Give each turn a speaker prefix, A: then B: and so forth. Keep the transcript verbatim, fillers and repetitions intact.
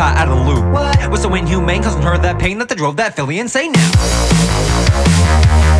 A: pot out of the loop. What? Was so inhumane, causing her that pain that they drove that filly insane now.